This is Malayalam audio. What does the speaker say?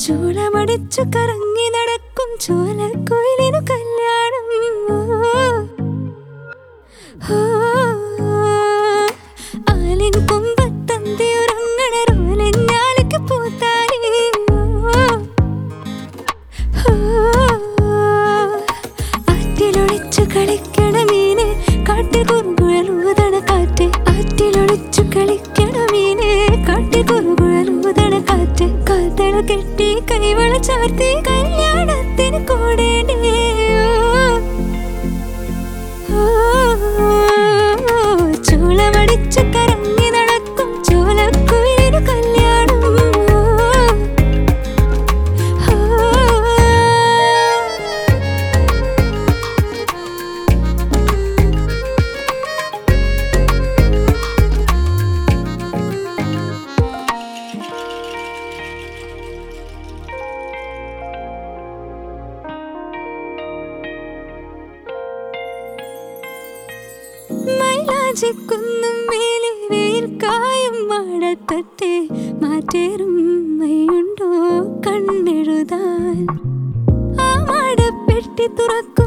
ചൂളമടിച്ചു കറങ്ങി നടക്കും ചോലക്കുയിലിനു കല്യാണം. ആലിൻ കൊമ്പത്തന്തി ഉറങ്ങണ റോലഞ്ഞാലിക്ക് പൂത്താലി. ആറ്റിലൊളിച്ചു കളിക്കണ മീന് കാട്ടിൽ കുറുകുഴലൂതണ കാറ്റ്. ആറ്റിലൊളിച്ചു കളിക്കണ മീന് കാട്ടിൽ കുറുകുഴലൂതണ കാറ്റ്. കാതള കെട്ടി കൈവള ചാർത്തി കല്യാണത്തിന് കൂടേണ്ടേ. ചൂളമടിച്ചു കറങ്ങി നടക്കും ചോലക്കുയിലിനു കല്യാണം. മൈലാജിക്കുന്നും മേലെ വേർക്കായും മാടത്തട്ടെ. മാറ്റേറും മൈയുണ്ടോ കണ്ണെഴുതാൻ? ആ മാടപ്പെട്ടി തുറക്കും